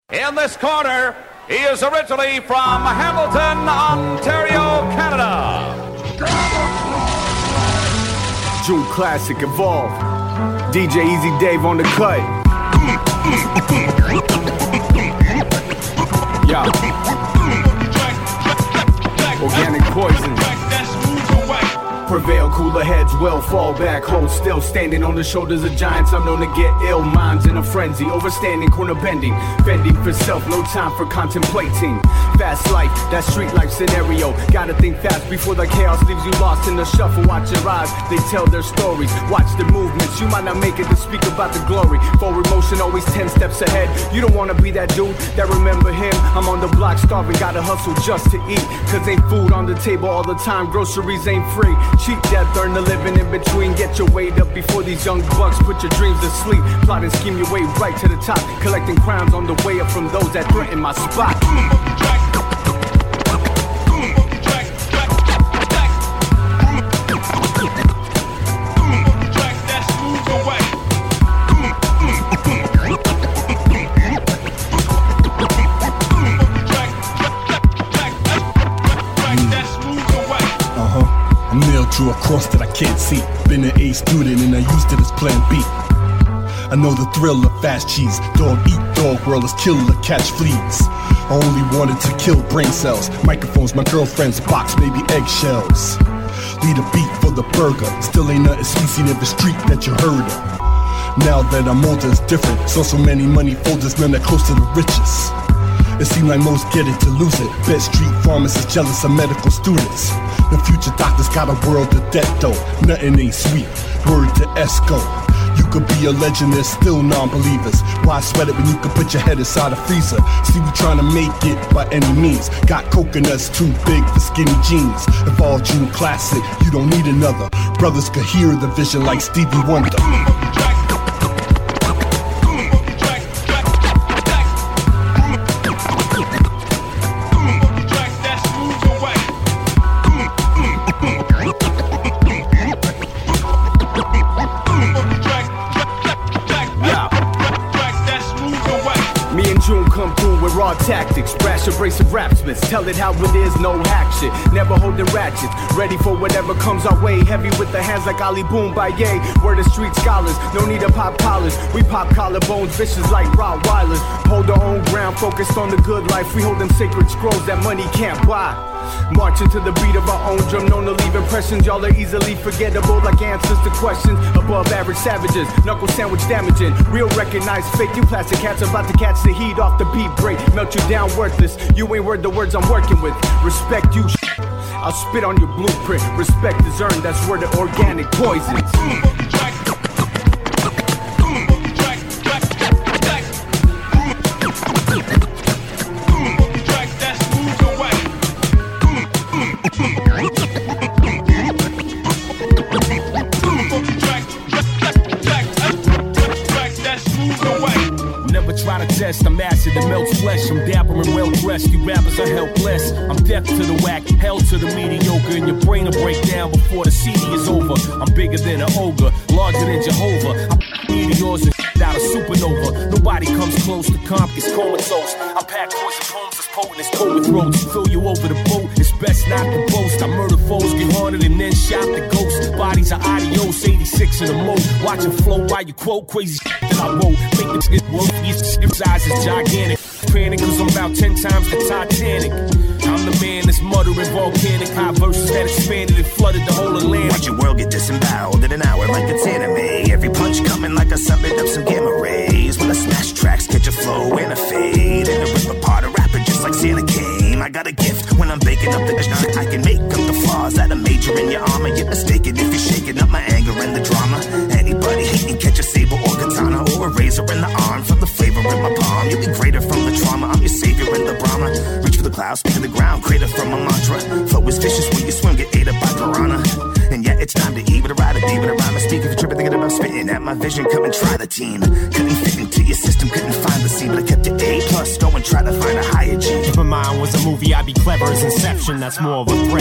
In this corner, he is originally from Hamilton, Ontario, Canada. June Classic Evolve. DJ Easy Dave on the cut. Yeah. Organic poison. Prevail, cooler heads will fall back, hold still, standing on the shoulders of giants. I'm known to get ill, minds in a frenzy, overstanding, corner bending, fending for self, no time for contemplating. Fast life, that street life scenario. Gotta think fast before the chaos leaves you lost in the shuffle. Watch your eyes, they tell their stories. Watch the movements, you might not make it to speak about the glory. Forward motion, always 10 steps ahead. You don't wanna be that dude that remember him. I'm on the block starving, gotta hustle just to eat. Cause ain't food on the table all the time, groceries ain't free. Cheap death, earn the living in between. Get your weight up before these young bucks put your dreams to sleep. Plot and scheme your way right to the top. Collecting crimes on the way up from those that threaten my spot. Drew a cross that I can't see. Been an A student and I used it as plan B. I know the thrill of fast cheese. Dog eat dog, world is killer, catch fleas. I only wanted to kill brain cells. Microphones, my girlfriend's box, baby eggshells. Lead a beat for the burger. Still ain't nothing sweet in the street that you heard of. Now that I'm older, it's different. So many money folders, none that close to the richest. It seems like most get it to lose it. Bet street pharmacists jealous of medical students. The future doctors got a world of debt though. Nothing ain't sweet. Word to Esco. You could be a legend, there's still non-believers. Why sweat it when you could put your head inside a freezer? See, we trying to make it by any means. Got coconuts too big for skinny jeans. Evolve June Classic, you don't need another. Brothers could hear the vision like Stevie Wonder. Raw tactics, brash abrasive rapsmiths. Tell it how it is, no hack shit. Never holding ratchets, ready for whatever comes our way. Heavy with the hands like Ali Boom by Ye. We're the street scholars, no need to pop collars. We pop collarbones, vicious like Rottweilers. Hold our own ground, focused on the good life. We hold them sacred scrolls that money can't buy. Marching to the beat of our own drum, known to leave impressions. Y'all are easily forgettable like answers to questions. Above average savages, knuckle sandwich damaging. Real recognized fake, you plastic cats about to catch the heat off the beat break. Melt you down worthless, you ain't worth the words I'm working with. Respect you, I'll spit on your blueprint. Respect is earned, that's where the organic poisons. I'm acid that melts flesh. I'm dapper and well dressed. You rappers are helpless. I'm deaf to the whack, hell to the mediocre, and your brain will break down before the CD is over. I'm bigger than an ogre, larger than Jehovah. I'm meteors and out of supernova. Nobody comes close to Compton's comatose. I pack poison poems as potent as COVID throats. Fill you over the boat. It's best not to boast. I murder foes, get haunted, and then shot the ghost. Bodies are adios, 86 in the moat. Watch it flow while you quote crazy that I wrote. Make them shit work. These size is gigantic. Panic cause I'm about 10 times the Titanic. I'm the man that's muttering volcanic high verses that expanded and flooded the whole Atlantic. Watch your world get disemboweled in an hour like it's anime. Every punch coming like I summoned up some gamma rays. When I smash tracks, catch a flow and a fade. And I rip apart a rapper just like Santa came. I got a gift when I'm baking up the dish. I can make up the flaws that are major in your armor. You're mistaken if you're shaking up my anger and the drama. Anybody hating, catch a saber or katana or a razor in the arm. From the flavor in my palm, you'll be greater from the trauma. I'm your savior in the Brahma. Reach for the clouds, speak to the ground, crater from a mantra. Flow is vicious when you swim, get ate up by piranha. And yeah, it's time to eat with a ride, a D with a rhyme. I speak if you're tripping, thinking about spitting at my vision. Come and try the team. Couldn't fit into your system, couldn't find the scene, but I kept it A+. Go and try to find a higher G. If my mind was a movie, I'd be clever as Inception. That's more of a threat.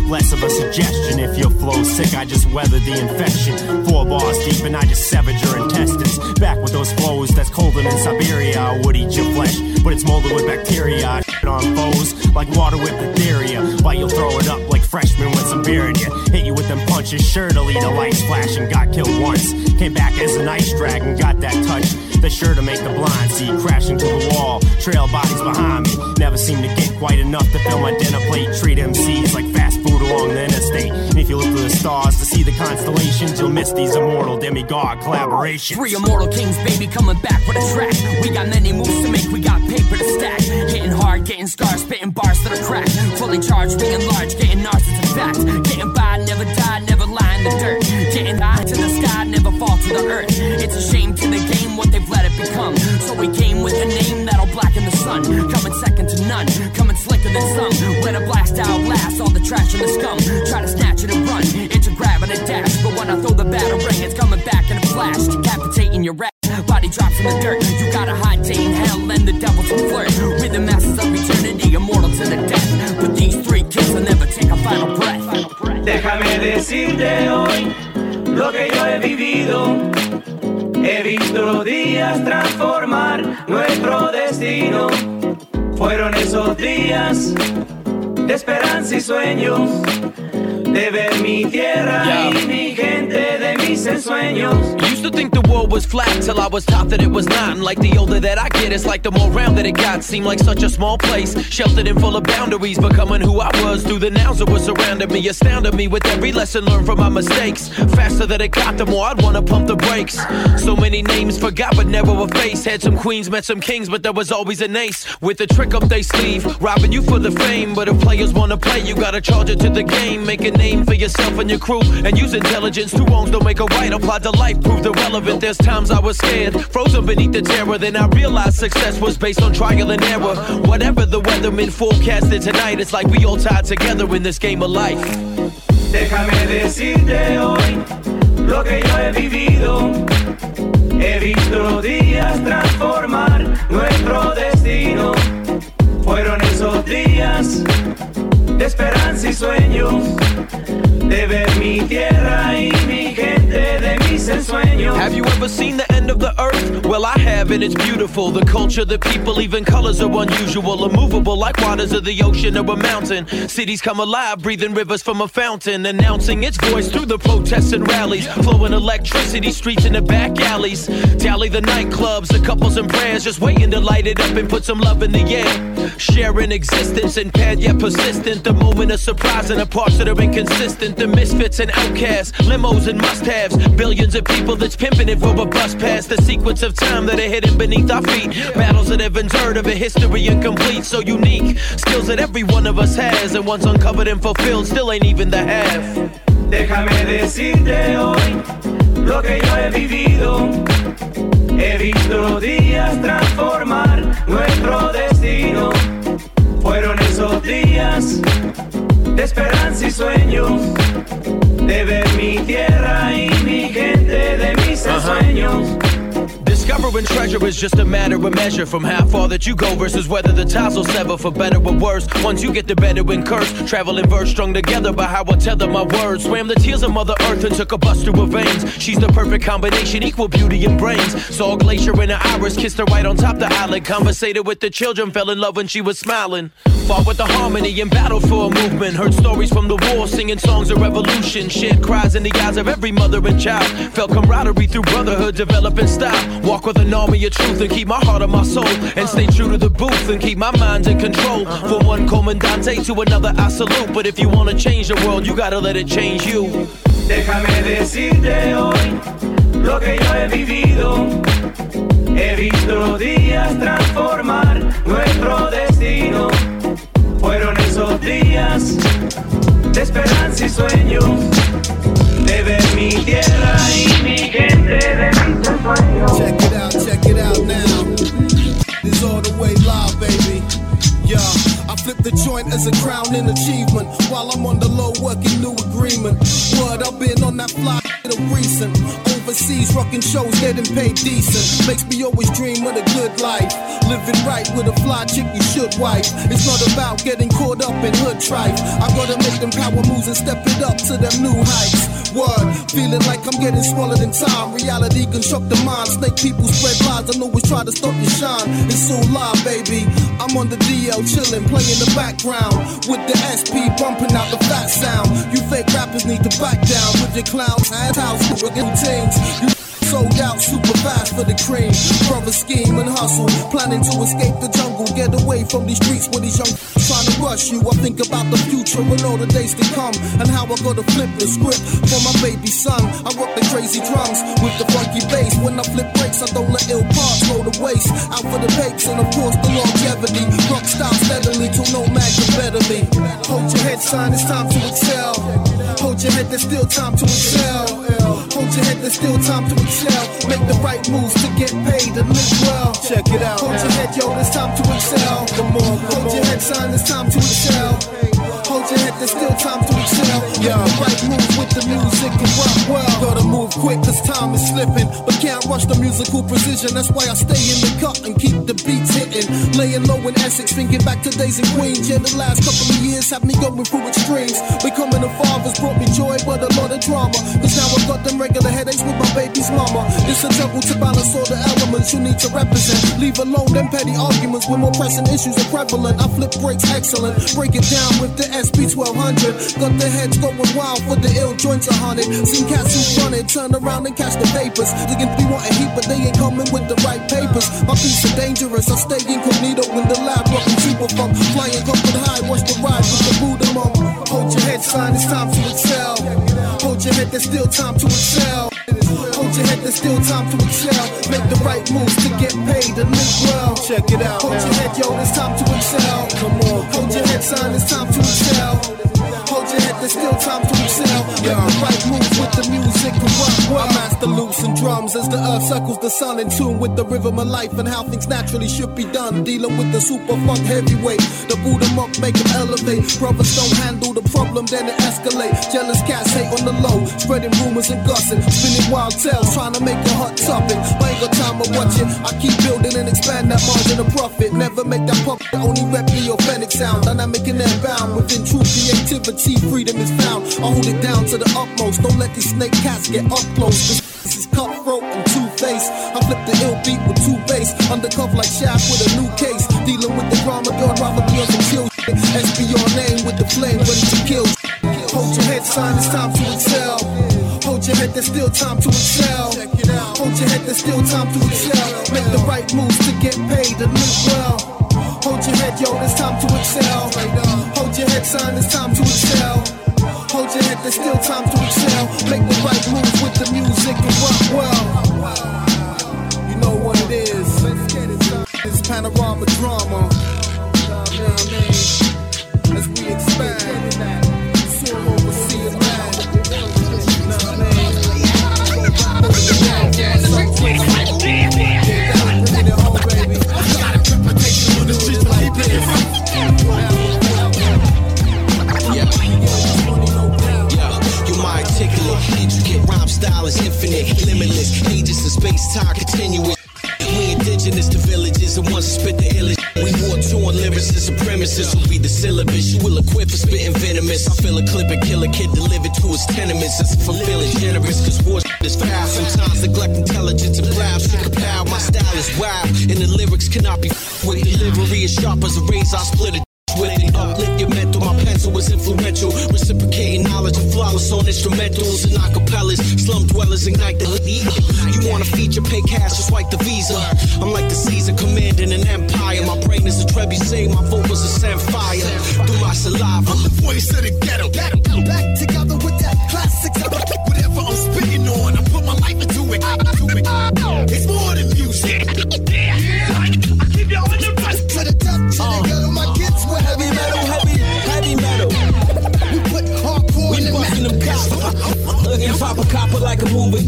less of a suggestion. If your flow's sick, I just weathered the infection. 4 bars deep and I just severed your intestines. Back with those flows that's colder than Siberia. I would eat your flesh, but it's molded with bacteria. I shit on foes like water with diphtheria. But you'll throw it up like freshmen with some beer in you. Hit you with them punches, sure to lead a light splash, and got killed once. Came back as an ice dragon, got that touch that's sure to make the blind see. Crashing to the wall, trail bodies behind me. Never seem to get quite enough to fill my dinner plate. Treat MCs like fast food along the interstate. And if you look for the stars to see the constellations, you'll miss these immortal demigod collaborations. 3 immortal kings, baby, coming back with a track. We got many moves to make, we got paper to stack. Hitting hard, getting scars, spitting bars to the crack. Fully charged, being large, getting ours is a fact. Getting by, never die, never lie in the dirt. Getting high to the sky, never fall to the earth. It's a shame to the game what they've let it become. So we came with a name that'll blacken the sun. Coming second to none, coming slicker than some. Let a blast out blast all the trash and the scum. Try to snatch it and run, it's a grab and a dash. But when I throw the batarang, it's coming back in a flash. Decapitating your rap, body drops in the dirt. You got a hot day in hell and the devil's a flirt. With the masses of eternity, immortal to the death. But these 3 kids will never take a final breath. Déjame decirte hoy lo que yo he vivido. He visto los días transformar nuestro destino. Fueron esos días de esperanza y sueños, de ver mi tierra y mi gente, de mis ensueños. Used to think the world was flat till I was taught that it was not. And like the older that I get, it's like the more round that it got. Seemed like such a small place, sheltered and full of boundaries. Becoming who I was through the nouns that were surrounding me, astounded me with every lesson learned from my mistakes. Faster that it got, the more I'd wanna pump the brakes. So many names forgot but never a face. Had some queens, met some kings, but there was always an ace with a trick up their sleeve, robbing you for the fame. But if players wanna play, you gotta charge it to the game. Make a name for yourself and your crew, and use intelligence. 2 wrongs don't make a right. Applied to life, proved irrelevant. There's times I was scared, frozen beneath the terror. Then I realized success was based on trial and error. Whatever the weatherman forecasted tonight, it's like we all tied together in this game of life. Déjame decirte hoy lo que yo he vivido. He visto los días transformar nuestro destino. Fueron esos días de esperanza y sueños, de ver mi tierra y mi gente, de mis ensueños. Have you ever seen the end of the earth? Well, I have, and it's beautiful. The culture, the people, even colors are unusual. Immovable like waters of the ocean or a mountain. Cities come alive, breathing rivers from a fountain. Announcing its voice through the protests and rallies. Flowing electricity, streets in the back alleys. Tally the nightclubs, the couples and prayers. Just waiting to light it up and put some love in the air. Sharing existence, impaired yet persistent. The moment of surprise and the parts that are inconsistent. The misfits and outcasts, limos and must-haves. Billions of people that's pimping it for a bus pass. The sequence of time that are hidden beneath our feet. Battles that heaven's heard of, a history incomplete. So unique, skills that every one of us has. And once uncovered and fulfilled, still ain't even the half. Déjame decirte hoy lo que yo he vivido. He visto los días transformar nuestro destino. Fueron esos días de esperanza y sueños, de ver mi tierra y mi gente, de mis ensueños. Discovering treasure is just a matter of measure. From how far that you go versus whether the ties will sever for better or worse. Once you get the Bedouin curse, travel in verse strung together by how I tether my words. Swam the tears of Mother Earth and took a bus through her veins. She's the perfect combination, equal beauty and brains. Saw a glacier in her iris, kissed her right on top the island. Conversated with the children, fell in love when she was smiling. Fought with the harmony and battled for a movement. Heard stories from the war, singing songs of revolution. Shed cries in the eyes of every mother and child. Felt camaraderie through brotherhood, developing style. Walk with an army of truth and keep my heart on my soul. And stay true to the booth and keep my mind in control. From one comandante to another I salute. But if you wanna change the world, you gotta let it change you. Déjame decirte hoy lo que yo he vivido. He visto los días transformar nuestro destino. Fueron esos días de esperanza y sueños, de ver mi tierra y mi gente, de mis sueños. Check it out now. It's all the way live, baby. Yeah, I flip the joint as a crowning achievement while I'm on the low working new agreement. Word, I've been on that fly of recent. Overseas rocking shows, getting paid decent. Makes me always dream of a good life. Living right with a fly chick you should wife. It's not about getting caught up in hood trife. I gotta make them power moves and step it up to them new heights. Word, feeling like I'm getting swallowed in time. Reality construct the mind. Snake people spread lies and always try to stop your shine. It's all live, baby. I'm on the DL chilling, playing the background with the SP bumping out the fat sound. You fake rappers need to back down with your clowns and house with routines. You sold out super fast for the cream. Brother scheme and hustle, planning to escape the jungle, get away from these streets where these young trying to rush you. I think about the future and all the days to come, and how I gotta flip the script for my baby son. I rock the crazy drums with the funky bass. When I flip breaks, I don't let ill parts go to waste. Out for the bakes and of course the longevity. Rock style steadily till no man can better me. Hold your head, son, it's time to excel. Hold your head, there's still time to excel. Hold your head, there's still time to excel. Make the right moves to get paid and live well. Check it out. Hold your head, yo, it's time to excel. Come on, hold your head, son, it's time to excel. Hold your head, there's still time to excel. Make the right moves with the music and rock well. Gotta move quick, cause time is slipping, but can't rush the musical precision. That's why I stay in the cut and keep the beats hitting. Laying low in Essex, thinking back to days in Queens. Yeah, the last couple of years have me going through extremes. Becoming a father's brought me joy, but a lot of drama. Cause now I've got them regular headaches with my baby's mama. It's a juggle to balance all the elements you need to represent. Leave alone them petty arguments when more pressing issues are prevalent. I flip breaks excellent, break it down with the SP 1200. Got the heads going wild for the ill joints 100. Seen cats who run it, turn around and catch the vapors. They can be wanting heat, but they ain't coming with the right papers. My piece are dangerous, I stay incognito in the lab, rocking super funk. Flying up and high, watch the ride with the Buddha monk. Hold your head, son, it's time to excel. Hold your head, there's still time to excel. Hold your head, there's still time to excel. Make the right moves to get paid and live well. Check it out. Hold your head, yo, it's time to excel. Come on. Hold your head, son, it's time to excel. Hold your head, there's still time to excel. Make the right moves with the music and rock well. I master loops and drums as the earth circles the sun, in tune with the rhythm of life and how things naturally should be done. Dealing with the super funk heavyweight, the Buddha monk make them elevate. Brothers don't handle the problem, then it escalate. Jealous cats hate on the low, spreading rumors and gossip, spinning wild tales, trying to make a hot topic. I ain't got time to watch it. I keep building and expand that margin of profit. Never make that puppet, only rep the authentic sound. Dynamic and then bound within true creativity. Freedom is found. I hold it down to the utmost. Don't let these snake cats get up close. This is cutthroat and two-faced. I flip the ill beat with two bass. Undercover like Shaft with a new case. Dealing with the drama, God rather be on some chill shit. SP your name with the flame ready to kill. Hold your head, son, it's time to excel. Hold your head, there's still time to excel. Hold your head, there's still time to excel. Make the right moves to get paid and live well. Hold your head, yo, it's time to excel. Hold your head, son, it's time to excel. Hold your head, there's still time to excel. Make the right moves with the music and rock well. You know what it is. Let's get it, son. It's panorama drama. As we expand, soon overseas now. Style is infinite, limitless, ages and space-time continuous. We indigenous to villages and once spit the illest. We war torn lyricists and premises will be the syllabus. You will equip for spitting venomous. I feel a clip and kill a kid delivered to his tenements. That's fulfilling generous, cause war is foul. Sometimes neglect intelligence and plow. Shit pow, my style is wild, and the lyrics cannot be with. Delivery is sharp as a razor, I split it with it. Uplift your mental, my pencil is influential. Reciprocating knowledge and flawless on instrumentals and acapellas. Slum dwellers ignite the heat. You want a feature, pay cash, just like the Visa. I'm like the Caesar commanding an empire. My brain is a trebuchet, my vocals are sand fire. Through my saliva, I'm the voice of the ghetto. Back together with that classic. Whatever I'm spitting on, I put my life into it. It's more than music. I keep you on the run to the top, to the ghetto. My kids were heavy metal. We put hardcore. We busting them cops. Looking pop a copper like a moving deuce.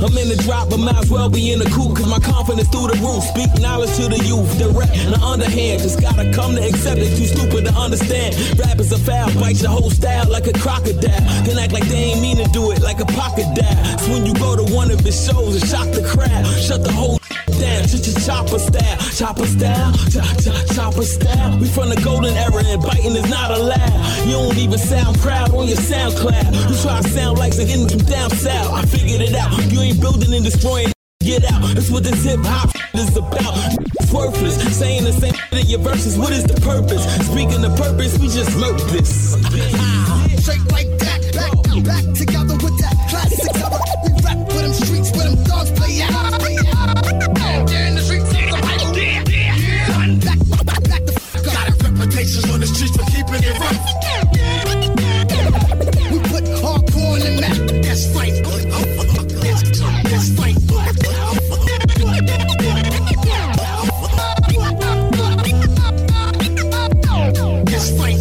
I'm in the drop, but might as well be in the coupe, cause my confidence through the roof. Speak knowledge to the youth, direct and the underhand. Just gotta come to accept it, too stupid to understand. Rappers are foul, bite your whole style like a crocodile. Then act like they ain't mean to do it, like a pocket dial. So when you go to one of his shows and shock the crowd, shut the whole down, chopper style, chopper style, chopper style. We from the golden era and biting is not allowed. You don't even sound proud on your SoundCloud. You try to sound like the getting from down south. I figured it out. You ain't building and destroying. Get out. That's what this hip hop is about. It's worthless. Saying the same in your verses. What is the purpose? Speaking of purpose, we just murk this. Straight like that, back together with that classic cover. We rap with them streets, where them dogs play out. They're in the streets, back the fuck up. Got a reputation on the streets for keeping it rough. We put hardcore on the map. That's right. That's right. That's right.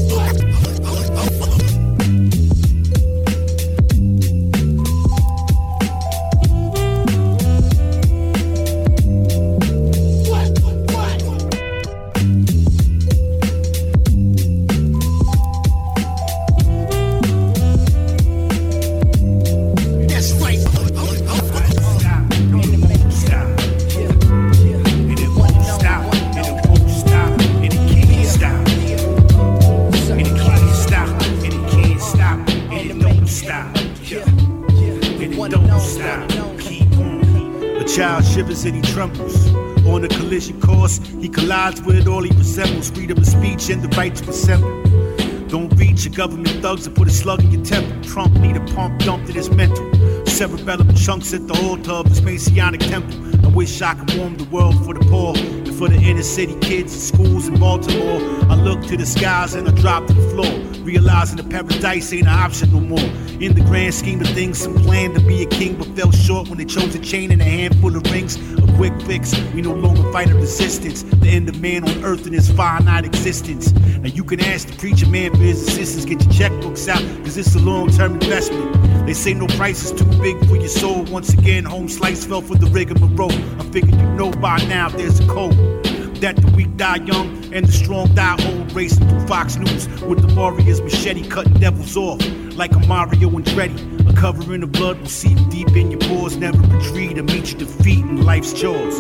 Child shivers and he trembles. On a collision course, he collides with all he resembles. Freedom of speech and the right to assemble. Don't reach your government thugs and put a slug in your temple. Trump need a pump dumped in his mental. Cerebellum chunks at the altar of his Messianic temple. I wish I could warm the world for the poor and for the inner city kids in schools in Baltimore. I look to the skies and I drop to the floor, realizing the paradise ain't an option no more. In the grand scheme of things, some planned to be a king but fell short when they chose a chain and a handful of rings. A quick fix, we no longer fight a resistance. The end of man on earth in his finite existence. Now you can ask the preacher man for his assistance. Get your checkbooks out, cause it's a long-term investment. They say no price is too big for your soul. Once again, home slice fell for the rigmarole. I figured you know by now there's a code that the weak die young and the strong die old. Racing through Fox News with the warriors machete cutting devils off like a Mario Andretti. A cover in the blood will seep deep in your pores. Never retreat or meet your defeat in life's chores.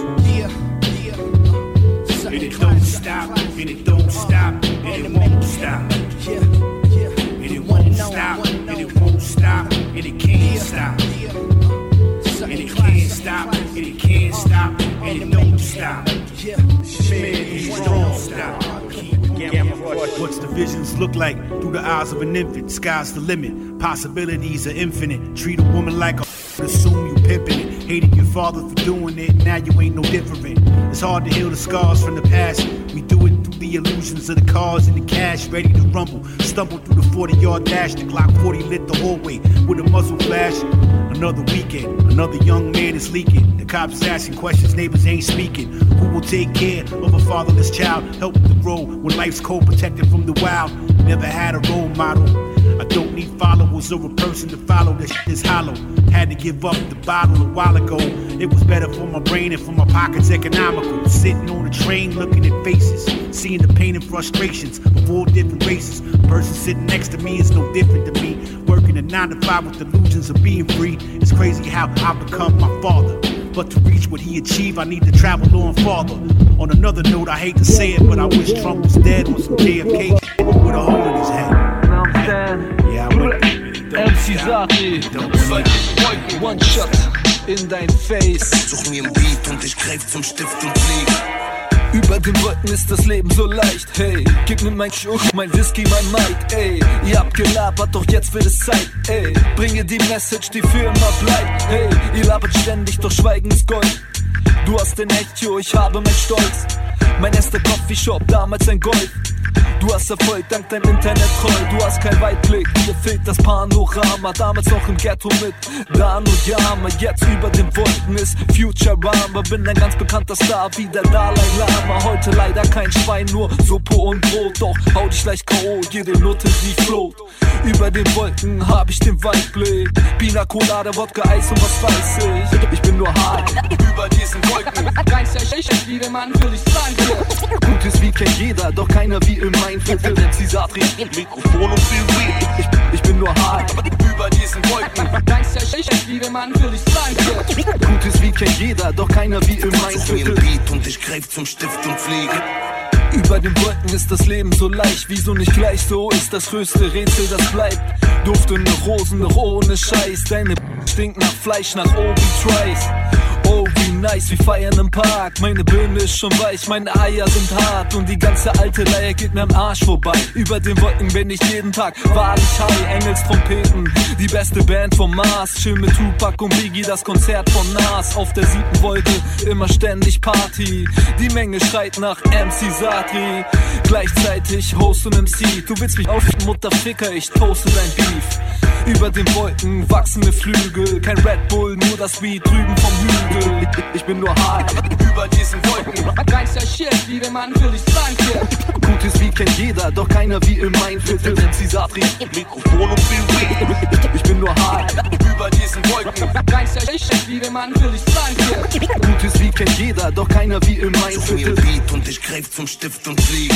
And it don't stop, and it don't stop, and it won't stop. And it won't stop, and it won't stop, and it can't stop. And it can't stop, and it can't stop, and it don't stop. Strong stop. What's the visions look like through the eyes of an infant? Sky's the limit, possibilities are infinite. Treat a woman like a assume you pimping it. Hated your father for doing it, now you ain't no different. It's hard to heal the scars from the past. We do it through the illusions of the cars and the cash, ready to rumble. Stumble through the 40-yard dash, the Glock 40 lit the hallway with a muzzle flash. Another weekend, another young man is leaking. The cops is asking questions, neighbors ain't speaking. Who will take care of a fatherless child? Help them to grow when life's cold, protected from the wild. Never had a role model. I don't need followers or a person to follow. That shit is hollow. Had to give up the bottle a while ago. It was better for my brain and for my pockets economical. Sitting on a train looking at faces, seeing the pain and frustrations of all different races. A person sitting next to me is no different to me. Working a 9 to 5 with illusions of being free. It's crazy how I become my father. But to reach what he achieved, I need to travel on farther. On another note, I hate to say it, but I wish Trump was dead on some JFK with a hole in his head. Yeah, I would. MC Sati, One Shot in dein Face. Such mir ein Beat und ich greif zum Stift und flieg. Über den Wolken ist das Leben so leicht, hey. Gib mir mein Schuch, mein Whisky, mein Mic, ey. Ihr habt gelabert, doch jetzt wird es Zeit, ey. Bringe die Message, die für immer bleibt, hey. Ihr labert ständig, doch Schweigen ist Gold. Du hast den Echo, ich habe mein Stolz. Mein erster Coffeeshop, damals ein Gold. Du hast Erfolg dank deinem Internet treu. Du hast kein Weitblick, dir fehlt das Panorama. Damals noch im Ghetto mit Dan und Yama. Jetzt über den Wolken ist Futurama. Bin ein ganz bekannter Star wie der Dalai Lama. Heute leider kein Schwein, nur Suppe und Brot. Doch hau dich leicht K.O., jede Note die float. Über den Wolken hab ich den Weitblick. Pina Colada, Wodka, Eis und was weiß ich. Ich bin nur hart über diesen Wolken. Reinster ich liebe Mann, will ich sagen. Gutes wie kennt jeder, doch keiner wie in mein Viertel. MC Satri, Mikrofon und viel Weed. Ich bin nur hart über diesen Wolken. Reinster ich liebe Mann, will ich sagen. Gutes wie kennt jeder, doch keiner wie in mein Viertel. Und ich greif zum Stift und fliege. Über den Wolken ist das Leben so leicht, wieso nicht gleich so ist das größte Rätsel, das bleibt. Duftende Rosen, noch ohne Scheiß, deine stinkt nach Fleisch, nach Obi-Trice. Oh, wie nice, wir feiern im Park. Meine Birne ist schon weich, meine Eier sind hart. Und die ganze alte Leier geht mir am Arsch vorbei. Über den Wolken bin ich jeden Tag wahrlich high. Engelstrompeten, die beste Band vom Mars. Chill mit Tupac und Biggie, das Konzert von Nas. Auf der 7. Wolke, immer ständig Party. Die Menge schreit nach MC Satri. Gleichzeitig Host und MC. Du willst mich auf Mutterficker, ich toaste dein Beef. Über den Wolken wachsende Flügel. Kein Red Bull, nur das Weed drüben vom Hügel. Ich bin nur hart über diesen Wolken. Reinster Shit, liebe Mann, will ich sagen. Gutes wie kennt jeder, doch keiner wie in mein Viertel. MC Satri, Mikrofon und viel Weed. Ich bin nur hart über diesen Wolken. Reinster Shit, liebe Mann, will ich sagen. Gutes wie kennt jeder, doch keiner wie in mein Viertel. Beat und ich greif zum Stift und flieg.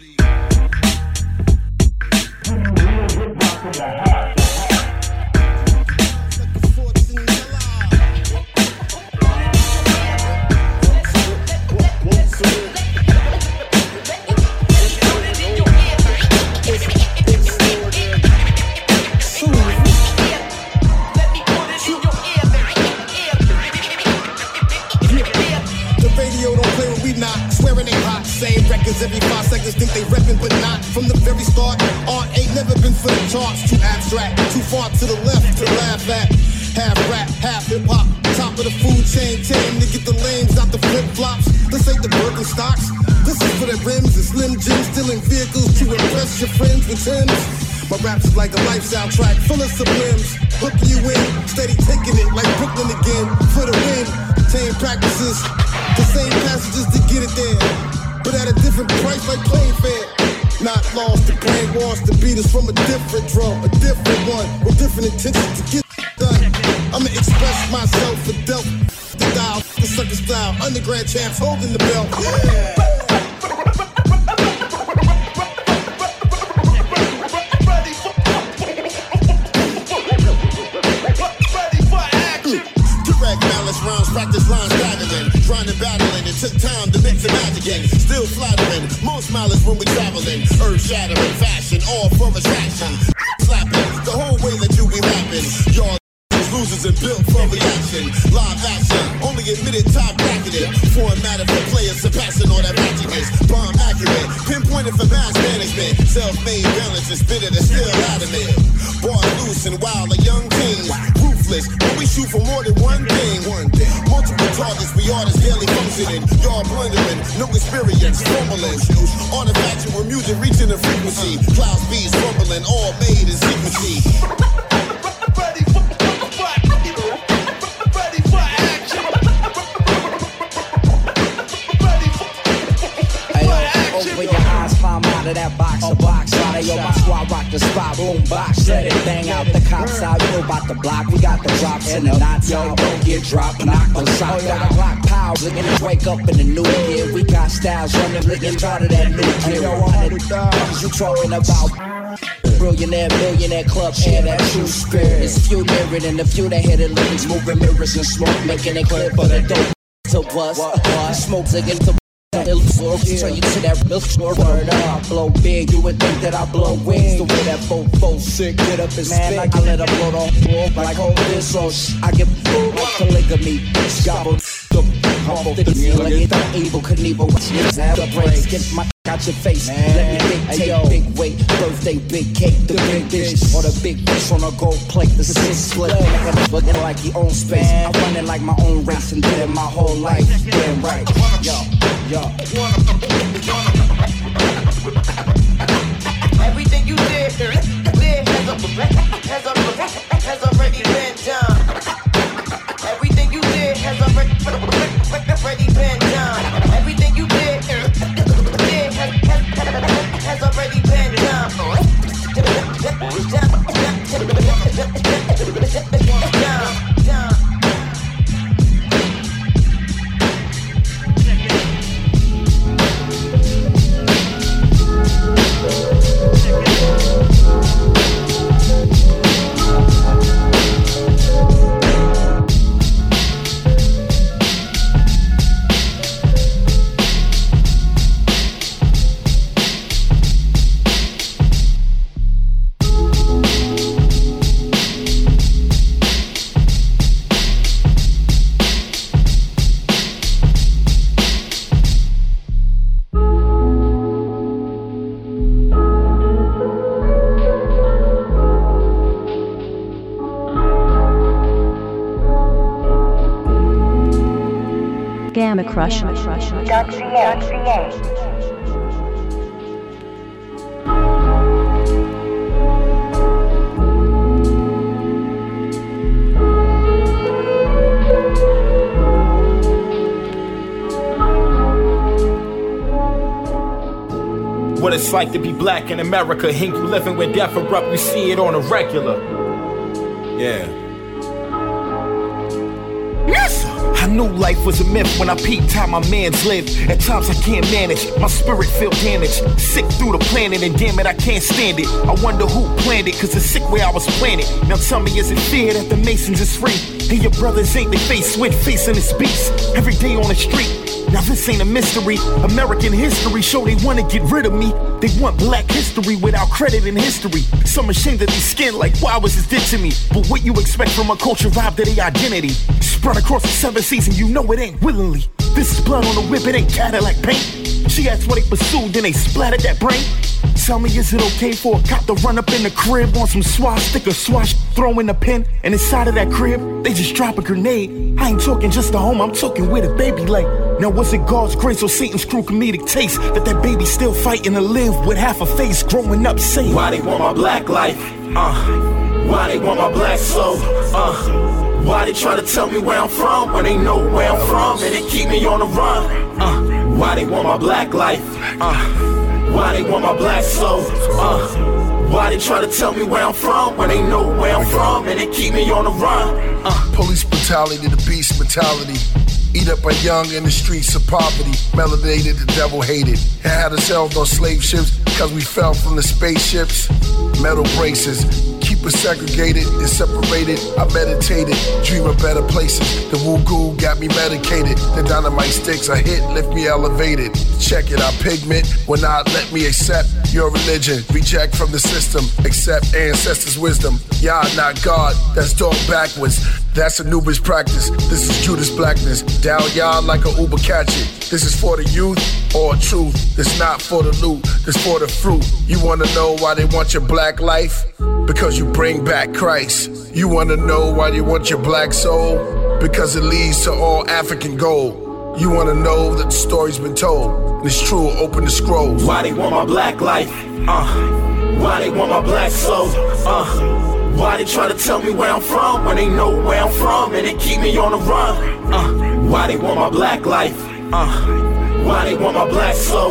Every 5 seconds think they reppin', but not from the very start. Art ain't never been for the charts. Too abstract, too far to the left to laugh at. Half rap, half hip hop. Top of the food chain, tame to get the lames out the flip flops. This ain't the Birkenstocks. This is for the rims and Slim Jims, stealing vehicles to impress your friends with Timbs. My raps is like a lifestyle track full of sublims. Hooking you in, steady taking it like Brooklyn again. For the win, tame practices, the same passages to get it there. But at a different price like plane fare. Not lost, the brainwashed, the beat is from a different drum, a different one, with different intentions to get done. I'ma express myself for Delph, the dial, the sucker style, undergrad champs holding the belt. Yeah. Rounds, practice lines battling, trying to battling. It took time to mix and magic in. Still flattering, most mileage when we traveling. Earth shattering, fashion, all for attraction. Slapping, the whole way that you be rapping. Y'all losers and built for reaction. Live action, only admitted top bracketed. Formatted for players surpassing all that magicness. Bomb accurate, pinpointed for mass management. Self-made balance and spit it and still adamant. Bars loose and wild like young kings. Ruthless, when we shoot for more than one thing. Multiple targets, we artists daily functioning. Y'all blundering, no experience, fumbling. Artifacts with music reaching the frequency. Cloud speeds rumbling, all made in secrecy. Open your eyes, climb out of that box, a box out of yo, my squad rock the spot, boom box, let it bang out the cops out, you about the block, we got the drops in the knots, yo, don't get dropped, knock the sock out, block power, looking to wake up in the new year, we got styles running, looking out of that new kid, yo, 100,000, you talking about billionaire, millionaire club, share that true spirit, it's few near it, and the few that hit it, lyrics moving mirrors and smoke, making it clear for the dope to bust, smoke against the turn you to that milk store. Word up, I blow big, you would think that I blow wings. The way that fofo sick, get up and spit. I let her blow the floor like hold this or I get food like polygamy. Gobble humble the feeling, I'm evil, Knievel. Have a break, get my out your face. Let me dictate, big weight, birthday, big cake, the big dish, or the big dish on a gold plate. The six split, looking like he owns space. I'm running like my own race and did it my whole life. Damn right, yo. What it's like to be black in America. Ain't you living with death erupt, you see it on a regular. Yeah. Yes! I knew life was a myth when I peeped how my mans live. At times I can't manage, my spirit feel damaged. Sick through the planet and damn it I can't stand it. I wonder who planned it, cause it's sick where I was planted. Now tell me, is it fair that the Masons is free? And your brothers ain't they face with facing this beast every day on the street? Now this ain't a mystery. American history show they wanna get rid of me. They want black history without credit in history. Some ashamed of their skin like why was this did to me? But what you expect from a culture robbed of their identity? Spread across the 7 seas and you know it ain't willingly. This is blood on the whip, it ain't Cadillac paint. She asked what they pursued, then they splattered that brain. Tell me, is it okay for a cop to run up in the crib on some swastika swash, throwing a pin, and inside of that crib, they just drop a grenade? I ain't talking just a home, I'm talking where the baby lay. Now was it God's grace or Satan's cruel comedic taste that baby still fighting to live with half a face growing up saying, why they want my black life? Why they want my black soul? Why they try to tell me where I'm from when they know where I'm from and they keep me on the run? Why they want my black life? Why they want my black soul? Why they try to tell me where I'm from when they know where I'm from and they keep me on the run? Police brutality, the beast mentality. Eat up a young in the streets of poverty. Melanated, the devil hated. Had us held on slave ships cause we fell from the spaceships. Metal braces, keep us segregated and separated. I meditated, dream of better places. The woo-goo got me medicated. The dynamite sticks I hit, lift me elevated. Check it, our pigment will not let me accept your religion. Reject from the system, accept ancestors' wisdom. Yah, not God, that's dog backwards. That's Anubis practice. This is Judas blackness. Down Yah like a Uber catch it. This is for the youth or truth. This not for the loot, this for the fruit. You wanna know why they want your black life? Because you bring back Christ. You wanna know why they want your black soul? Because it leads to all African gold. You wanna know that the story's been told. And it's true, open the scrolls. Why they want my black life? Why they want my black soul? Why they try to tell me where I'm from when they know where I'm from and they keep me on the run? Why they want my black life? Why they want my black soul?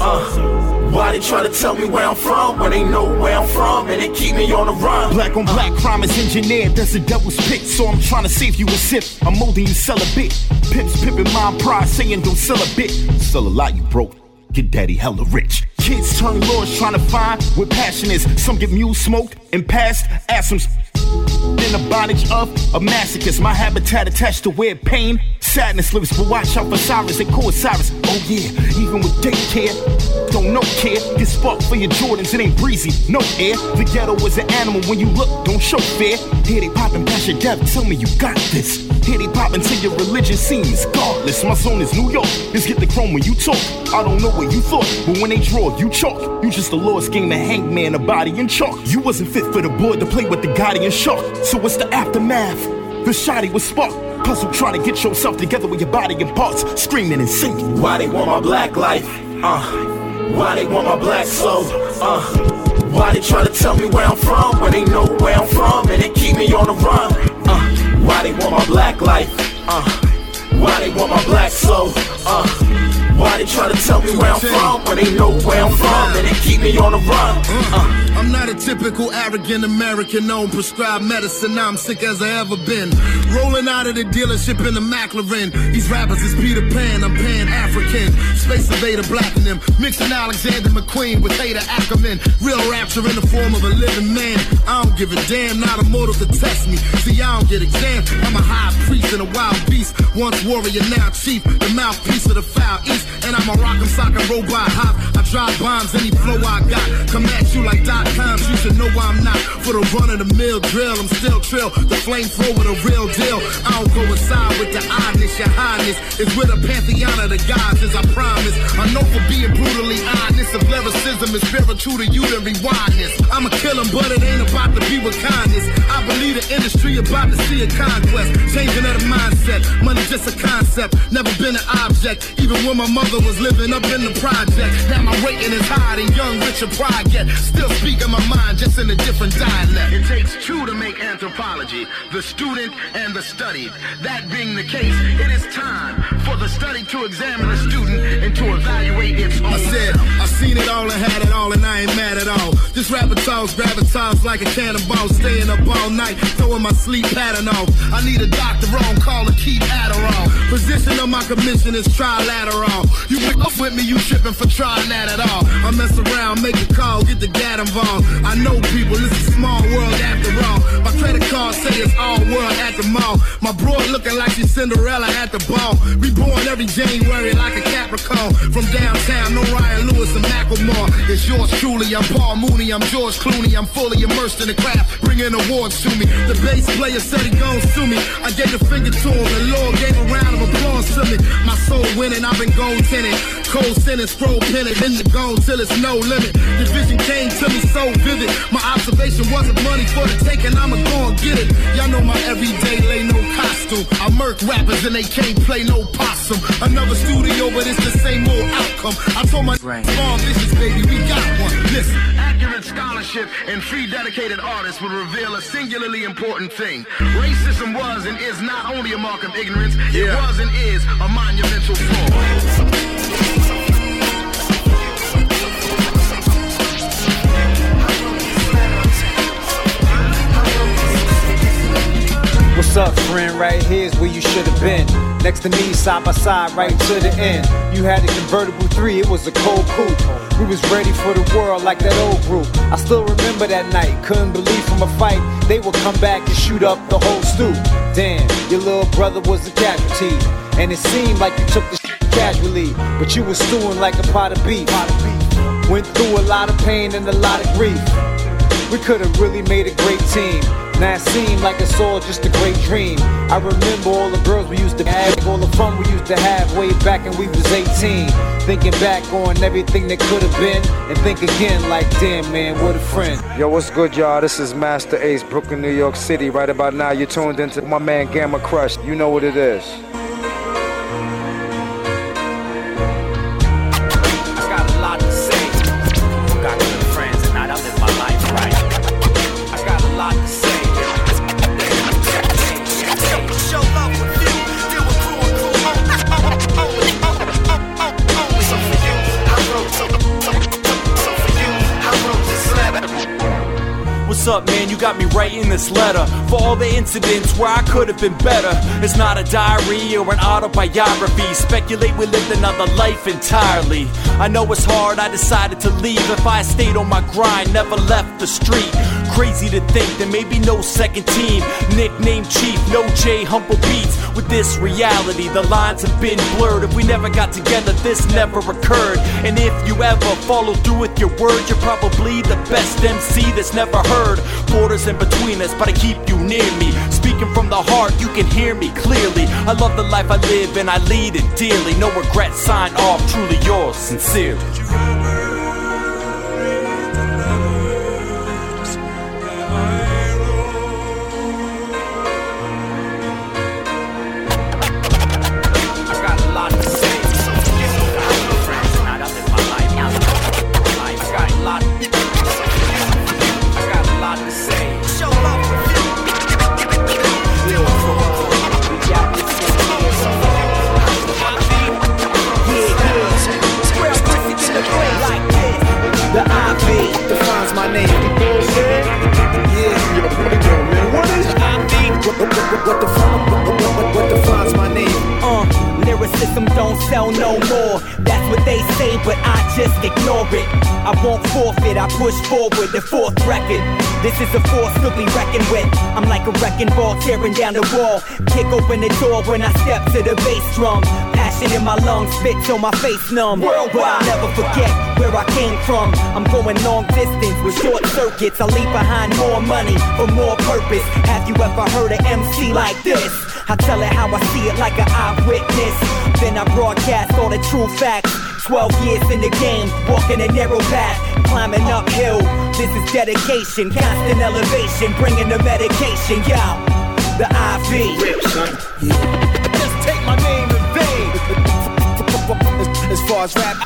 Why they try to tell me where I'm from when they know where I'm from and they keep me on the run? Black on black crime is engineered, that's a devil's pit. So I'm trying to save you a sip, I'm molding you sell a bit. Pimps pimping my pride saying don't sell a bit. Sell a lot you broke, get daddy hella rich. Kids turn lords trying to find where passion is. Some get mule smoked and passed, ask them in the bondage of a masochist. My habitat attached to where pain, sadness lives. But watch out for Cyrus, they call Cyrus. Oh yeah, even with daycare, don't no care. Get sparked for your Jordans, it ain't breezy, no air. The ghetto is an animal, when you look, don't show fear. Here they poppin' past your death, tell me you got this. Here they poppin' till your religion seems godless. My zone is New York, let's get the chrome when you talk. I don't know what you thought, but when they draw, you chalk. You just a lost game of hangman, a body in chalk. You wasn't fit for the board to play with the Guardian shark. So what's the aftermath? The shotty was sparked. Puzzle trying to get yourself together with your body in parts, screaming and singing. Why they want my black life? Why they want my black soul? Why they try to tell me where I'm from when they know where I'm from and they keep me on the run? Why they want my black life? Why they want my black soul? Why they try to tell me where I'm from when they know where I'm from and they keep me on the run? I'm not a typical arrogant American on prescribed medicine. I'm sick as I ever been. Rolling out of the dealership in the McLaren. These rappers is Peter Pan, I'm Pan-African. Space Invader blacking them. Mixing Alexander McQueen with Hader Ackerman. Real rapture in the form of a living man. I don't give a damn, not a mortal to test me. See, I don't get examined. I'm a high priest and a wild beast. Once warrior, now chief. The mouthpiece of the foul east. and I'm a rock'em sock'em robot hop. I drop bombs, any flow I got. Come at you like .coms, you should know why I'm not. For the run-of-the-mill drill, I'm still trill. The flamethrower, the real deal. I don't go aside with the oddness, your highness is with a pantheon of the gods, as I promise. I know for being brutally honest, if lyricism is spiritual to you, then rewind this. I'ma kill him, but it ain't about to be with kindness. I believe the industry about to see a conquest. Changing of the mindset, money just a concept. Never been an object, even when my mother was living up in the project. Now my rating is higher than young Richard Pryor get. Still speaking my mind, just in a different dialect. It takes two to make anthropology, the student and the studied. That being the case, it is time for the study to examine the student and to evaluate its own. I said, I seen it all and had it all, and I ain't mad at all. This rapper talks, gravitas like a cannonball, staying up all night, throwing my sleep pattern off. I need a doctor on call to keep Adderall. Position of my commission is trilateral. You pick up with me, you tripping for trying that at all. I mess around, make a call, get the gat involved. I know people, it's a small world after all. My credit card say it's all world at the mall. My broad looking like she's Cinderella at the ball. Reborn every January like a Capricorn. From downtown, no Ryan Lewis and Macklemore. It's yours truly, I'm Paul Mooney, I'm George Clooney. I'm fully immersed in the craft, bringing awards to me. The bass player said he gon' sue me. I gave a finger to him, the Lord gave a round of applause to me. My soul winning, I've been gold tinted. Cold sentence, scroll pennant, in the gone till it's no limit. The vision came to me so vivid. My observation wasn't money for the taking, I'ma go and get it. Y'all know my everyday lay no costume. I murk rappers and they can't play no possum. Another studio, but it's the same old outcome. I told my small vicious baby, we got one. Listen, accurate scholarship and free dedicated artists will reveal a singularly important thing. Racism was and is not only a mark of ignorance, it was and is a monumental flaw. What's up, friend? Right here's where you should have been. Next to me, side by side, right to the end. You had a convertible 3, it was a cold coupe. We was ready for the world like that old group. I still remember that night, couldn't believe from a fight they would come back and shoot up the whole stoop. Damn, your little brother was a casualty, and it seemed like you took the shit casually, but you was stewing like a pot of beef. Went through a lot of pain and a lot of grief. We could've really made a great team. Now it seemed like it's all just a great dream. I remember all the girls we used to have, all the fun we used to have way back when we was 18. Thinking back on everything that could have been, and think again like, damn man, what a friend. Yo, what's good, y'all? This is Master Ace, Brooklyn, New York City. Right about now, you're tuned into my man Gamma Crush. You know what it is. What's up, man? You got me writing this letter for all the incidents where I could have been better. It's not a diary or an autobiography. Speculate we lived another life entirely. I know it's hard, I decided to leave. If I stayed on my grind, never left the street. Crazy to think there may be no second team. Nickname Chief, no J, humble beats. With this reality, the lines have been blurred. If we never got together, this never occurred. And if you ever follow through with your word, you're probably the best MC that's never heard. Borders in between us, but I keep you near me. Speaking from the heart, you can hear me clearly. I love the life I live and I lead it dearly. No regrets, sign off, truly yours, sincerely. The IV defines my name. Yeah. What is what defines my name? Lyricism don't sell no more. That's what they say, but I just ignore it. I won't forfeit, I push forward. The fourth record. This is a force to be reckoned with. I'm like a wrecking ball tearing down the wall. Kick open the door when I step to the bass drum. passion in my lungs, spit till my face numb. Worldwide, but I'll never forget where I came from. I'm going long distance with short circuits. I leave behind more money for more purpose. Have you ever heard an MC like this? I tell it how I see it like an eyewitness. Then I broadcast all the true facts. 12 years in the game, walking a narrow path, climbing uphill. This is dedication, constant elevation, bringing the medication, yo. The IV. Rip, son. Just take my name in vain. As far as rap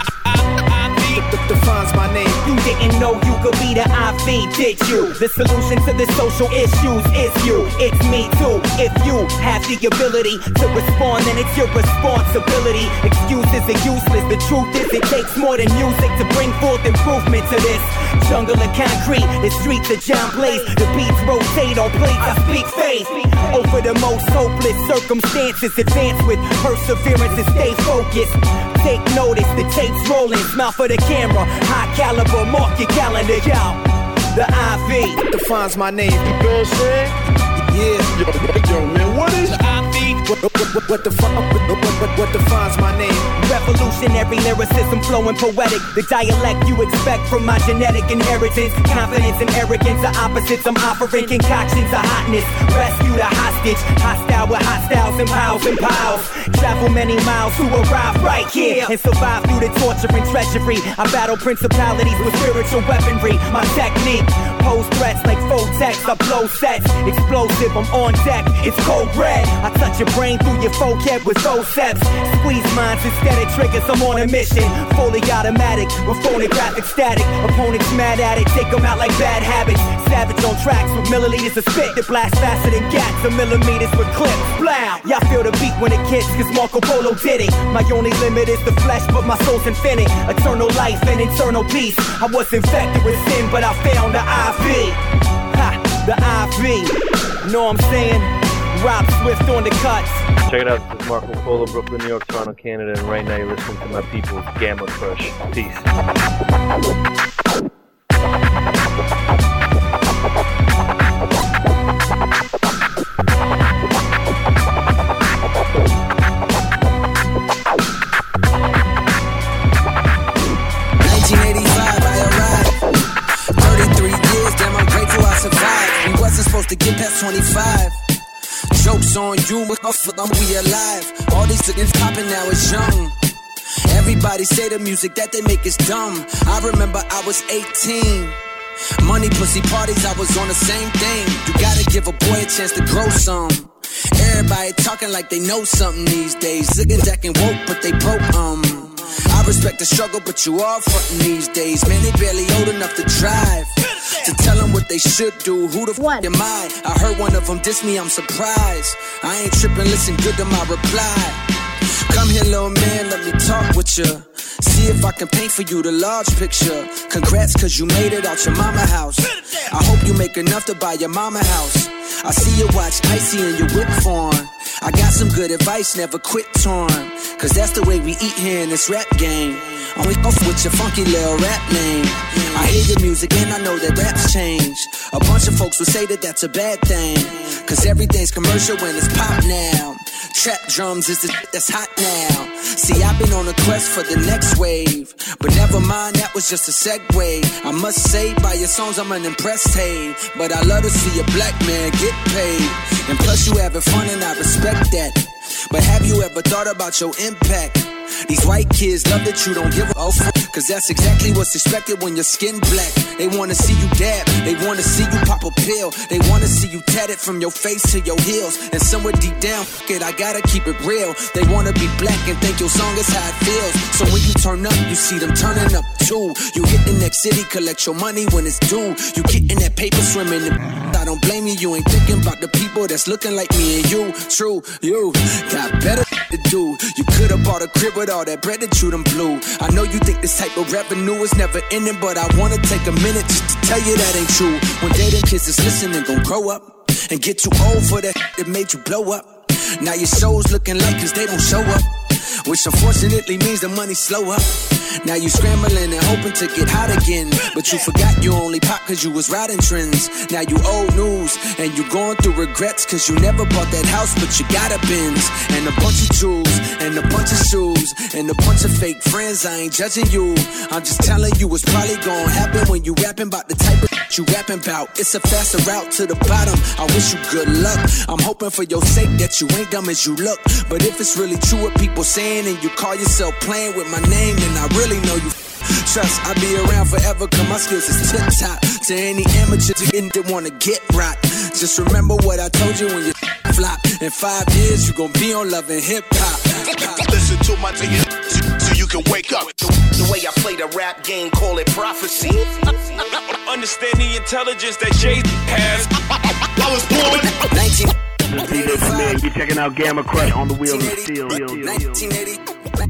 defines my name. You didn't know you could be the IV, did you? The solution to the social issues is you. It's me too. If you have the ability to respond, then it's your responsibility. Excuses are useless. The truth is it takes more than music to bring forth improvement to this jungle of concrete. The streets of John Blaze. The beats rotate on plates. I speak faith over the most hopeless circumstances. Advance with perseverance and stay focused. Take notice, the tape's rolling. Smile for the camera, high caliber, mark your calendar, yo. The IV defines my name. You know what I'm saying? Yeah. Yo, man, what is the IV? What defines my name? Revolutionary lyricism, flowing poetic. The dialect you expect from my genetic inheritance. Confidence and arrogance are opposites. I'm offering concoctions of hotness. Rescue the hostage. Hostile with hostiles and pals. Travel many miles to arrive right here and survive through the torture and treachery. I battle principalities with spiritual weaponry. My technique pose threats like faux text. I blow sets, explosive. I'm on deck. It's cold red. I touch your brain through your forehead with forceps. Squeeze minds instead of triggers. I'm on a mission. Fully automatic with phonographic static. Opponents mad at it. Take them out like bad habits. Savage on tracks with milliliters of spit that blast faster than gats or millimeters with clips. Blow. Y'all feel the beat when it kicks, cause Marco Polo did it. My only limit is the flesh, but my soul's infinite. Eternal life and eternal peace. I was infected with sin, but I found the IV. Ha, the IV. Know what I'm saying? Rob Swift on the cuts. Check it out, this is Marco Polo, Brooklyn, New York, Toronto, Canada, and right now you're listening to my people, Gamma Crush. Peace. 1985, I arrived. 33 years, damn, I'm grateful I survived. We wasn't supposed to get past 25. Jokes on you, we alive. All these niggas popping now is young. Everybody say the music that they make is dumb. I remember I was 18. Money, pussy parties, I was on the same thing. You gotta give a boy a chance to grow some. Everybody talking like they know something these days. Ziggin' jackin' woke, but they broke, I respect the struggle, but you all frontin' these days. Man, they barely old enough to drive. To tell them what they should do. Who the f*** am I? I heard one of them diss me, I'm surprised. I ain't trippin', listen good to my reply. Come here, little man, let me talk with ya. See if I can paint for you the large picture. Congrats, cause you made it out your mama house. I hope you make enough to buy your mama house. I see you watch Icy and your whip form. I got some good advice, never quit torn. Cause that's the way we eat here in this rap game. Only off with your funky little rap name. I hear your music and I know that raps change. A bunch of folks will say that that's a bad thing. Cause everything's commercial when it's pop now. Trap drums is the that's hot now. See, I've been on a quest for the next wave. But never mind, that was just a segue. I must say, by your songs I'm unimpressed, hey. But I love to see a black man get paid. And plus you having fun and I respect that. But have you ever thought about your impact? These white kids love that you don't give a fuck. Cause that's exactly what's expected when your skin black. They wanna see you dab, they wanna see you pop a pill. They wanna see you tatted from your face to your heels. And somewhere deep down, fuck it, I gotta keep it real. They wanna be black and think your song is how it feels. So when you turn up, you see them turning up too. You hit the next city, collect your money when it's due. You getting that paper swimming in. I don't blame you, you ain't thinking about the people that's looking like me and you. True, you got better to do. You could've bought a crib with all that bread that you done blew. I know you think this type of revenue is never ending, but I wanna take a minute just to tell you that ain't true. One day them kids is listening gon' grow up and get too old for that made you blow up. Now your show's looking like cause they don't show up. which unfortunately means the money slow up. Now you scrambling and hoping to get hot again, but you forgot you only pop cause you was riding trends. Now you old news and you going through regrets cause you never bought that house but you got a Benz and a bunch of jewels and a bunch of shoes and a bunch of fake friends. I ain't judging you, I'm just telling you it's probably gonna happen when you rapping about the type of you rapping about. It's a faster route to the bottom, I wish you good luck. I'm hoping for your sake that you ain't dumb as you look, but if it's really true what people saying and you call yourself playing with my name, then I really know you. Trust, I'll be around forever cause my skills is tip top. To any amateur that wanna get rocked, just remember what I told you when you flop. In 5 years you gon' be on Love and Hip Hop. Listen to my thing so you can wake up. The way I play the rap game, call it prophecy. Understand the intelligence that Jay has. I was born 19. You're checking out Gamma Crush on the Wheel of Steel. 1985.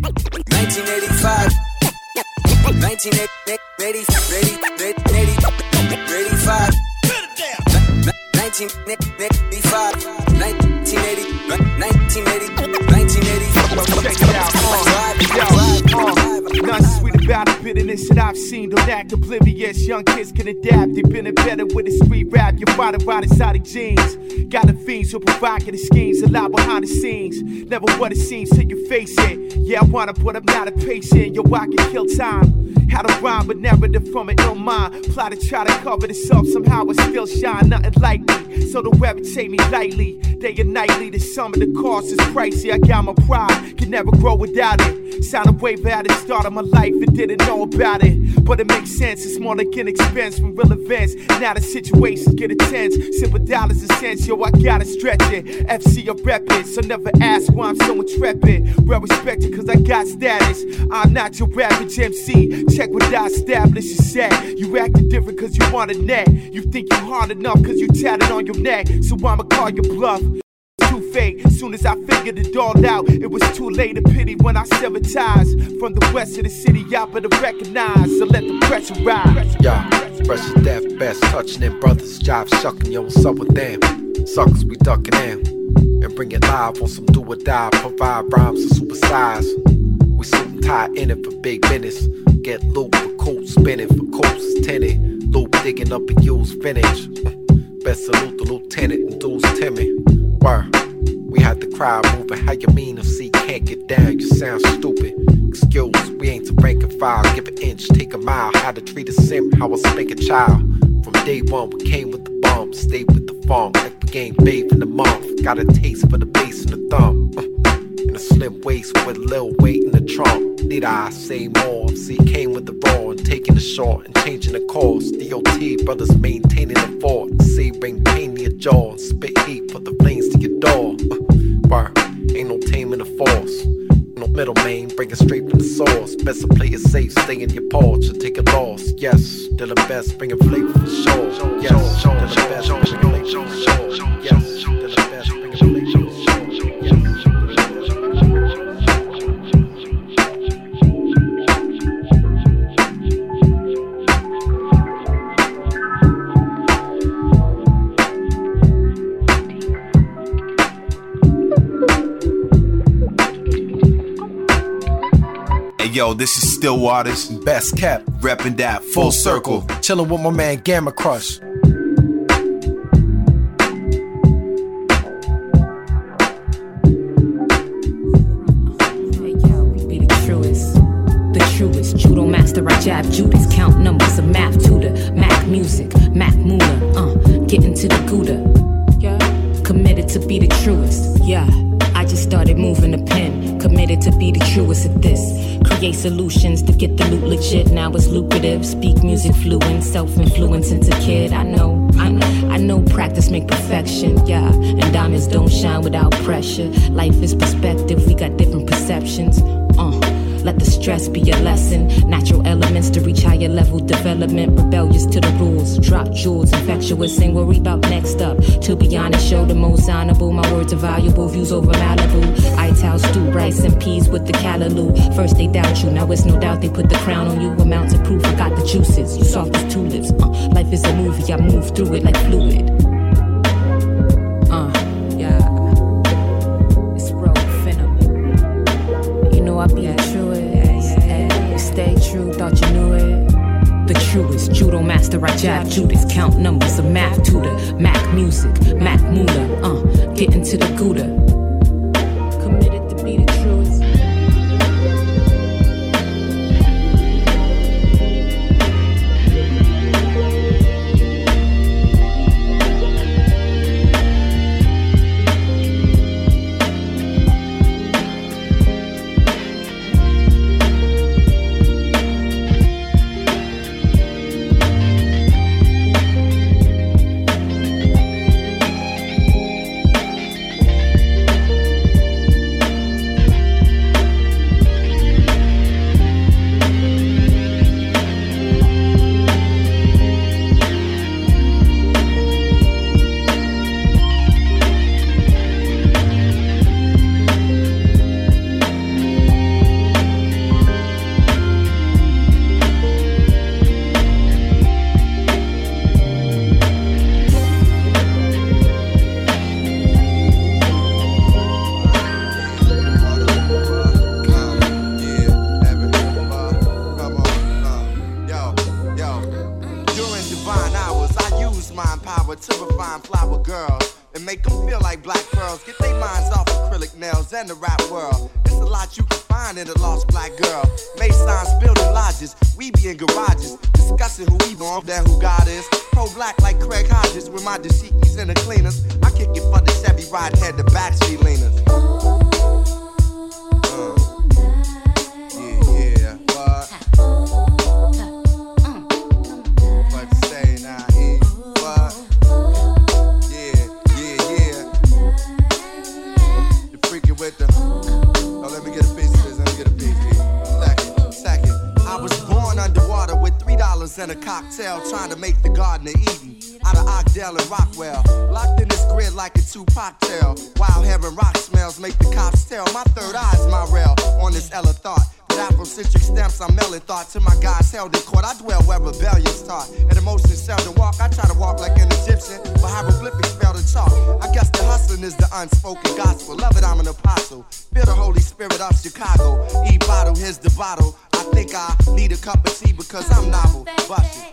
Nothing sweet about the bitterness that I've seen. Don't act oblivious, young kids can adapt. They've been embedded with the street rap. You're fighting right inside of jeans. Got the fiends who provocative schemes, a lot behind the scenes. Never what it seems till you face it. Yeah, I wanna, but I'm not a patient. Yo, I can kill time. Had a rhyme, but narrative from an ill mind. Plot to try to cover this up, somehow it still shine. Nothing like me, so don't ever take me lightly. Day and nightly, the sum of the cost is pricey. I got my pride, can never grow without it. Sound a wave at the start of my life and didn't know about it. But it makes sense, it's more like an expense from real events. Now the situations get intense. Simple dollars and cents, yo, I gotta stretch it. FC, I rep it, so never ask why I'm so intrepid. Well respected, cause I got status. I'm not your average MC. Check what I established, you said. You acting different cause you want a net. You think you hard enough cause you tatted on your neck. So I'ma call your bluff. Too fake, soon as I figured it all out, it was too late to pity when I severed ties. From the west of the city, y'all better recognize, so let the pressure rise. Yeah, fresh as death, best touching them brothers, jive shucking, yo, what's up with them? Suckers, we ducking them, and bring it live on some do or die, provide rhymes to supersize. We suit and tie in it for big business, get loot for cool spinning, for coats tinted, loop digging up and use finish. Best salute the lieutenant and dudes Timmy. Word, we had the crowd moving. How you mean if C can't get down? You sound stupid. Excuse, we ain't to rank and file. Give an inch, take a mile. How to treat a sim, how I spank a child. From day one, we came with the bomb, stayed with the farm. Like we ain't bathed in the month. Got a taste for the bass and the thumb. In a slim waist with a little weight in the trunk. Need I say more? See, came with the raw and taking the short and changing the course. DOT brothers maintaining the fort. See, bring pain to your jaw and spit heat, put the flames to your door. Word, ain't no taming the force. No middle main, bring it straight from the source. Best to play it safe, stay in your porch or take a loss. Yes, still the best, bringing flavor for sure. Yes, still the best, bringing flavor for sure. Yes, still the best, bringing flavor for sure. Yo, this is Still Waters, best kept, reppin' that full circle, chillin' with my man Gamma Crush. Judo master, I jab Judas, count numbers of math tutor, Mac music, Mac Moolah, get into the Gouda, yeah. Committed to be the truest, yeah. I just started moving a pen, committed to be the truest at this. Create solutions to get the loot legit, now it's lucrative. Speak music fluent, self-influence into kid. I know practice make perfection, yeah. And diamonds don't shine without pressure. Life is perspective, we got different perceptions, Let the stress be a lesson. Natural elements to reach higher level development. Rebellious to the rules. Drop jewels, infectious. Ain't worry about next up. To be honest, show the most honorable. My words are valuable. Views over Malibu. Ital stew, rice and peas with the callaloo. First they doubt you, now it's no doubt they put the crown on you. Amount of proof, I got the juices. You soft as tulips. Life is a movie, I move through it like fluid. Yeah. It's real finna. be the truest. Ay, stay true, thought you knew it. The truest judo master, I jab Judas. Count numbers, a math tutor. Mac music, Mac Moolah. Get into the Gouda. Committed to be the truest. And a cocktail trying to make the Garden of Eden out of Ockdale and Rockwell. Locked in this grid like a Tupac tale. Wild hair and rock smells make the cops tell. My third eye's my rail on this Ella thought. With Afrocentric stamps, I'm mailing thought to my guys held in court. I dwell where rebellion's taught. And emotions seldom walk. I try to walk like an Egyptian, but hieroglyphics fail to talk. I guess the hustling is the unspoken gospel. Love it, I'm an apostle. Feel the Holy Spirit of Chicago. E-bottle, here's the bottle. I think I need a cup of tea because I'm novel. Bust it.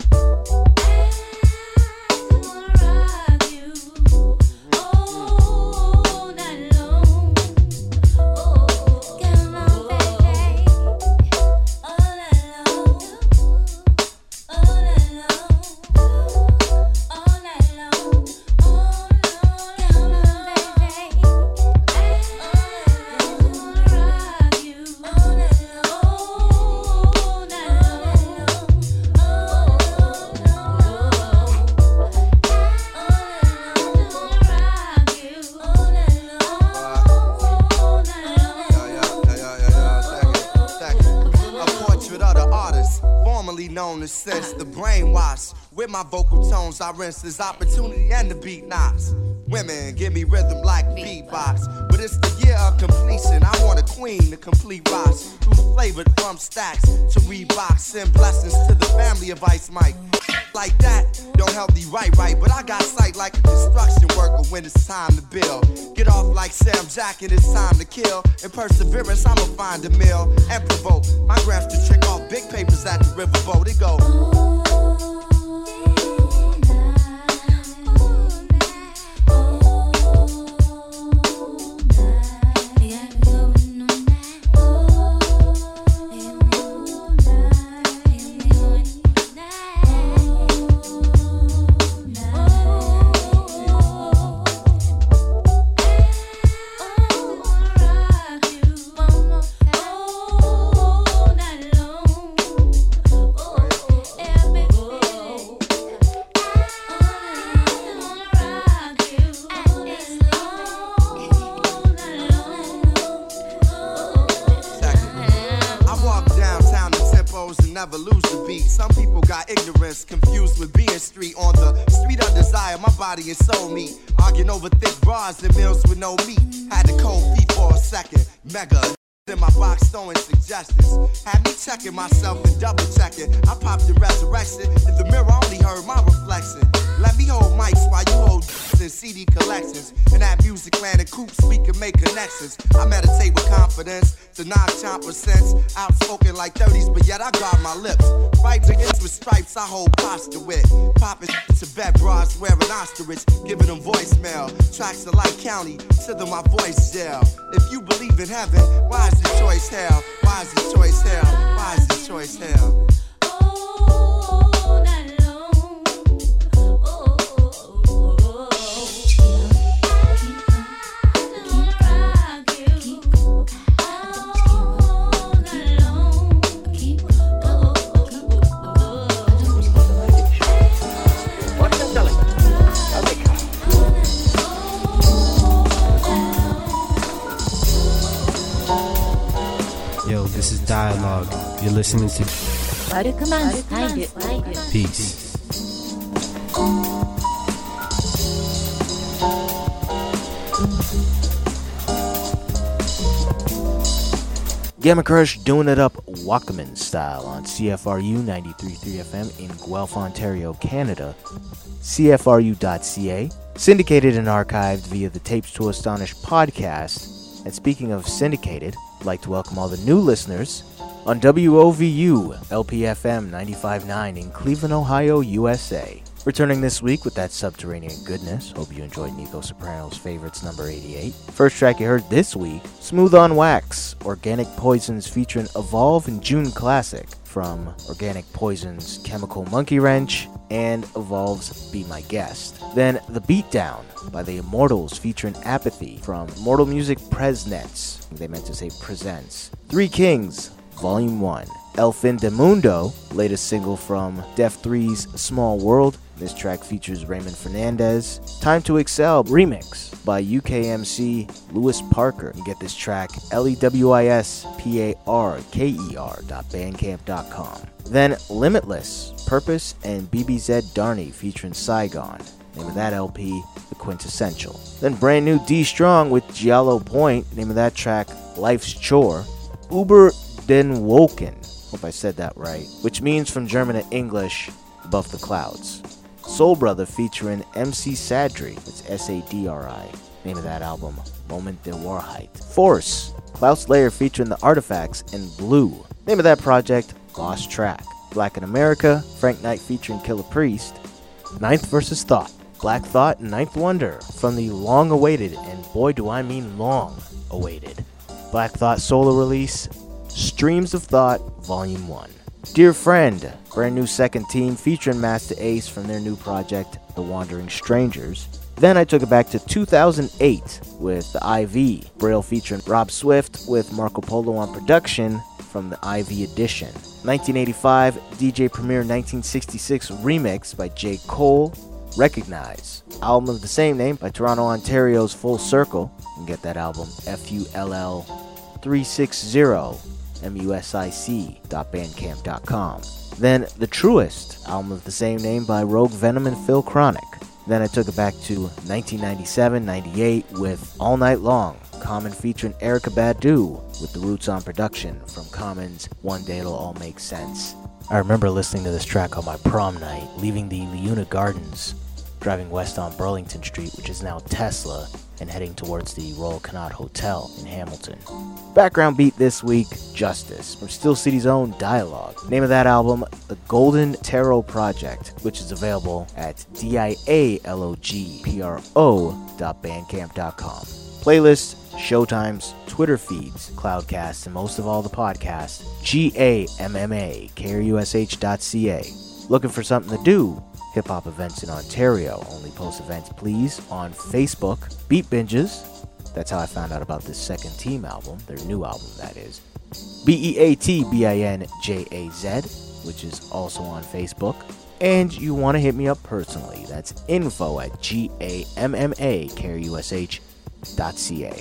Known as sense, the brainwash. With my vocal tones, I rinse this opportunity and the beat knocks. Women give me rhythm like beatbox, but it's the year of completion. I want a queen to complete rocks, who's flavored from stacks to Reebok. Send blessings to the family of Ice Mike. Like that, don't help me right, but I got sight like a construction worker when it's time to build. Get off like Sam Jack and it's time to kill. In perseverance, I'ma find a mill and provoke my graphs to trick off big papers at the riverboat. It go. Never lose the beat. Some people got ignorance confused with being street. On the street of desire, my body and soul meet. Arguing over thick bras and meals with no meat. Had the cold feet for a second. Mega in my box throwing suggestions. Had me checking myself and double checking. I popped in resurrection. In the mirror, I only heard my reflection. Let me hold mics while you hold and see CD collections. In that music land and coops, we can make connections. I meditate with confidence to non-chomper sense. Outspoken like 30s, but yet I guard my lips. Right begins with stripes, I hold posture with. Poppin' to bed bras wearing ostrich, giving them voicemail. Tracks of Light County, to them my voice yell. If you believe in heaven, why is your choice hell? Why is your choice hell? Why is your choice hell? This is Dialogue. You're listening to Peace. Gamma Crush doing it up Wakaman style on CFRU 93.3 FM in Guelph, Ontario, Canada. CFRU.ca. Syndicated and archived via the Tapes to Astonish podcast. And speaking of syndicated, I'd like to welcome all the new listeners on WOVU LPFM 95.9 in Cleveland, Ohio, USA. Returning this week with that subterranean goodness. Hope you enjoyed Nico Soprano's Favorites number 88. First track you heard this week, Smooth on Wax, Organic Poisons featuring Evolve and June Classic from Organic Poison's Chemical Monkey Wrench and Evolve's Be My Guest. Then The Beatdown by the Immortals featuring Apathy from Mortal Music Presnets. They meant to say Presents. Three Kings, Volume 1. El Fin de Mundo, latest single from Def 3's Small World. This track features Raymond Fernandez. Time to Excel remix by UKMC Lewis Parker. You get this track LEWISPARKER.bandcamp.com. Then Limitless, Purpose and BBZ Darney featuring Saigon. Name of that LP, The Quintessential. Then brand new D Strong with Giallo Point. Name of that track, Life's Chore. Uber den Wolken. Hope I said that right. Which means from German to English, above the clouds. Soul Brother featuring MC Sadri. It's S-A-D-R-I. Name of that album, Moment der Wahrheit. Force, Klaus Layer featuring The Artifacts and Blue. Name of that project, Lost Track. Black in America, Frank Knight featuring Killer Priest. Ninth versus Thought, Black Thought and Ninth Wonder from the long-awaited, and boy do I mean long-awaited, Black Thought solo release, Streams of Thought, Volume 1. Dear Friend, brand new second team featuring Master Ace from their new project, The Wandering Strangers. Then I took it back to 2008 with the IV, Braille featuring Rob Swift with Marco Polo on production from the IV edition. 1985, DJ Premier 1966 remix by J. Cole, Recognize. Album of the same name by Toronto, Ontario's Full Circle. You can get that album, FULL 360. music.bandcamp.com. Then The Truest, album of the same name by Rogue Venom and Phil Chronic. Then I took it back to 1997-98 with All Night Long, Common featuring Erykah Badu with the Roots on production from Common's One Day It'll All Make Sense. I remember listening to this track on my prom night, leaving the Leuna Gardens, driving west on Burlington Street, which is now Tesla, and heading towards the Royal Connaught Hotel in Hamilton. Background beat this week, Justice, from Steel City's own Dialogue. Name of that album, The Golden Tarot Project, which is available at dialogpro.bandcamp.com. Playlists, showtimes, Twitter feeds, Cloudcast, and most of all the podcasts, GAMMA, Looking for something to do? Hip-hop events in Ontario. Only post events, please, on Facebook. Beat Binges. That's how I found out about this second team album. Their new album, that is. BEATBINJAZ, which is also on Facebook. And you want to hit me up personally. That's info@GAMMA.ca.